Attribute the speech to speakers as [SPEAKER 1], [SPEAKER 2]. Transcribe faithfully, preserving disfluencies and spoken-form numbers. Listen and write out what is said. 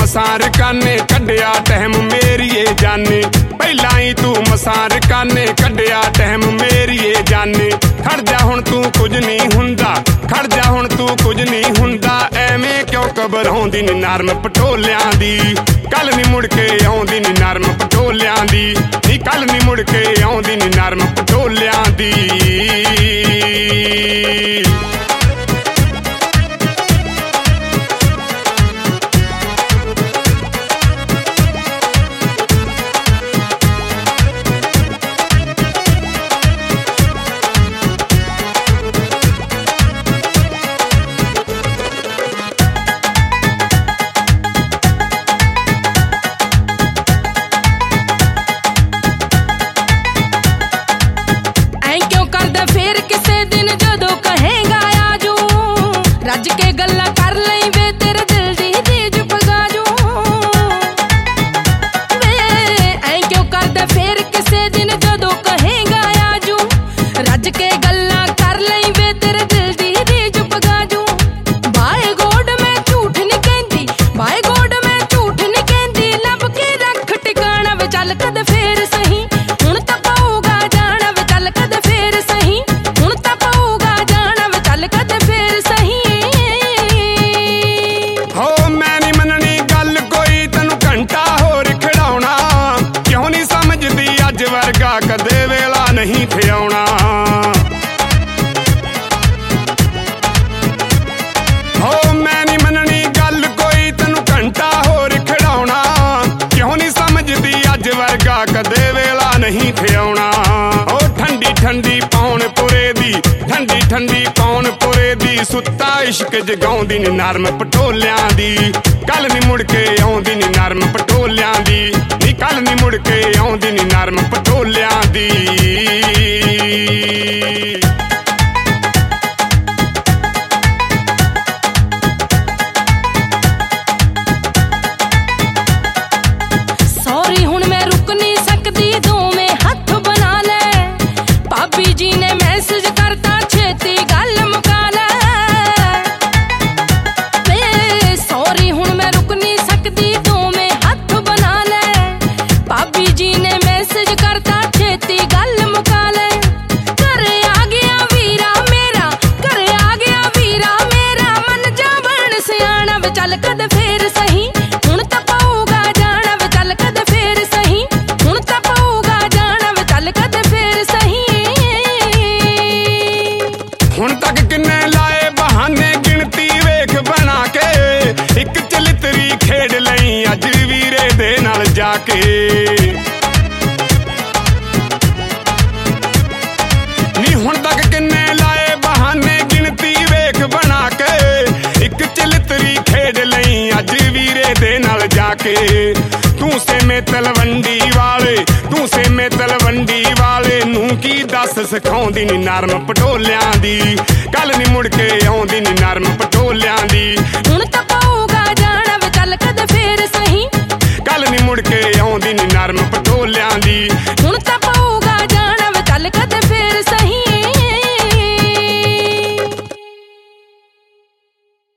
[SPEAKER 1] ਮਸਾਰ ਕਾਨੇ ਕੱਢਿਆ ਟਾਈਮ ਮੇਰੀਏ ਜਾਨੇ ਪਹਿਲਾਂ ਹੀ ਤੂੰ ਮਸਾਰ ਕਾਨੇ ਕੱਢਿਆ ਟਾਈਮ ਮੇਰੀਏ ਜਾਨੇ ਖੜ ਜਾ ਹੁਣ ਤੂੰ ਕੁਝ ਨਹੀਂ ਹੁੰਦਾ ਖੜ ਜਾ ਹੁਣ ਤੂੰ ਕੁਝ ਨਹੀਂ ਹੁੰਦਾ ਐਵੇਂ ਕਿਉਂ ਘਬਰਾਉਂਦੀ ਨੀ ਨਰਮ ਪਟੋਲਿਆਂ ਦੀ ਕੱਲ ਨੀ ਮੁੜ ਕੇ ਆਉਂਦੀ ਨੀ ਨਰਮ ਪਟੋਲਿਆਂ ਦੀ ਨੀ ਕੱਲ ਨੀ ਮੁੜ ਕੇ ਆਉਂਦੀ ਨੀ ਨਰਮ ਪਟੋਲਿਆਂ ਦੀ
[SPEAKER 2] ਰੱਜ ਕੇ ਗੱਲਾਂ ਕਰ ਲਈ ਵੇ ਤੇਰੇ ਦਿਲ ਦੀ ਰੀਝ ਪਗਾ ਜੂ ਵੇ ਐਂ ਕਿਉਂ ਕਰਦਾ ਫੇਰ ਕਿਸੇ ਦਿਨ ਜਦੋਂ ਕਹੇਗਾ ਆਜੂ ਰੱਜ ਕੇ ਗੱਲਾਂ ਕਰ ਲਈ ਵੇ ਤੇਰੇ ਦਿਲ ਦੀ ਰੀਝ ਪਗਾ ਜੂ ਬਾਏ ਗੋਡ ਮੈਂ ਝੂਠ ਨਹੀਂ ਕਹਿੰਦੀ ਬਾਏ ਗੋਡ ਮੈਂ ਝੂਠ ਨਹੀਂ ਕਹਿੰਦੀ ਲੱਭ ਕੇ ਰੱਖ ਟਿਕਾਣਾ ਵੇ ਚੱਲ ਕਦੇ ਫੇਰ ਸਹੀ ਹੁਣ ਤਾਂ ਪਊਗਾ ਜਾਣਾ ਵੇ ਚੱਲ ਕਦੇ ਫੇਰ ਸਹੀ ਹੁਣ ਤਾਂ ਪਊਗਾ ਜਾਣਾ ਵੇ ਚੱਲ ਕਦੇ ਫੇਰ ਸਹੀ
[SPEAKER 1] ਵਰਗਾ ਕਦੇ ਵੇਲਾ ਨਹੀਂ ਥਿਆਉਣਾ ਹੋ ਮੈਂ ਨਹੀਂ ਮੰਨਣੀ ਗੱਲ ਕੋਈ ਤੈਨੂੰ ਘੰਟਾ ਹੋਰ ਖਿਡਾਉਣਾ ਕਿਉਂ ਨਹੀਂ ਸਮਝਦੀ ਅੱਜ ਵਰਗਾ ਕਦੇ ਵੇਲਾ ਨਹੀਂ ਥਿਆਉਣਾ ਹੋ ਠੰਡੀ ਠੰਡੀ ਪੌਣ ਪੁਰੇ ਦੀ ਠੰਡੀ ਠੰਡੀ ਪੌਣ ਪੁਰੇ ਦੀ ਸੁੱਤਾ ਇਸ਼ਕ ਜਗਾਉਂਦੀ ਨੀ ਨਰਮ ਪਟੋਲਿਆਂ ਦੀ ਕੱਲ ਨੀ ਮੁੜ ਕੇ ਆਉਂਦੀ ਨੀ ਨਰਮ ਪਟੋਲਿਆਂ ਦੀ ਨੀ ਕੱਲ ਨੀ ਮੁੜ ਕੇ ਆਉਂਦੀ ਨੀ ਨਰਮ ਪਟੋਲਿਆਂ ਦੀ
[SPEAKER 2] ਸੌਰੀ ਹੁਣ ਮੈਂ ਰੁਕ ਨਹੀਂ ਸਕਦੀ ਦੋਵੇਂ ਹੱਥ ਬਣਾ ਲੈ ਭਾਬੀ ਜੀ ਨੇ ਮੈਸੇਜ ਕਰਤਾ ਛੇਤੀ ਗੱਲ ਮੁਕਾ ਲੈ ਵੇ ਸੌਰੀ ਹੁਣ ਮੈਂ ਰੁਕ ਨਹੀਂ ਸਕਦੀ ਦੋਵੇਂ ਹੱਥ ਬਣਾ ਲੈ ਭਾਬੀ ਜੀ ਨੇ ਮੈਸੇਜ ਕਰਤਾ ਛੇਤੀ ਗੱਲ ਮੁਕਾ ਲੈ ਘਰ ਆ ਗਿਆ ਵੀਰਾ ਮੇਰਾ ਘਰ ਆ ਗਿਆ ਵੀਰਾ ਮੇਰਾ ਮਨ ਜਾ ਬਣ ਸਿਆਣਾ ਵੇ ਚੱਲ ਕਦੇ ਫੇਰ ਸਹੀ ਹੁਣ ਤਾਂ ਪਊਗਾ ਜਾਣਾ ਵੇ ਚੱਲ ਕਦੇ ਫੇਰ ਸਹੀ ਹੁਣ ਤਾਂ ਪਊਗਾ ਜਾਣਾ ਵੇ ਚੱਲ ਕਦੇ ਫੇਰ ਸਹੀ
[SPEAKER 1] ਹੁਣ ਤੱਕ ਕਿੰਨੇ ਲਾਏ ਬਹਾਨੇ ਗਿਣਤੀ ਵੇਖ ਬਣਾ ਕੇ ਇੱਕ ਚਲਿੱਤਰੀ ਖੇਡ ਲਈ ਅੱਜ ਵੀਰੇ ਦੇ ਨਾਲ ਜਾ ਕੇ ਨੀ ਹੁਣ ਤੱਕ ਕਿੰਨੇ ਲਾਏ ਬਹਾਨੇ ਗਿਣਤੀ ਵੇਖ ਬਣਾ ਕੇ ਇੱਕ ਚਲਿੱਤਰੀ ਖੇਡ ਲਈ ਅੱਜ ਵੀਰੇ ਦੇ ਨਾਲ ਜਾ ਕੇ ਤੂੰ ਸੇਮੇ ਤਲਵੰਡੀ ਵਾਲੇ ਤੂੰ ਸੇਮੇ ਤਲਵੰਡੀ ਵਾਲੇ ਨੂੰ ਕੀ ਦੱਸ ਸਿਖਾਉਂਦੀ ਨੀ ਨਰਮ ਪਟੋਲਿਆਂ ਦੀ ਕੱਲ ਨੀ ਮੁੜ ਕੇ ਆਉਂਦੀ ਨੀ ਨਰਮ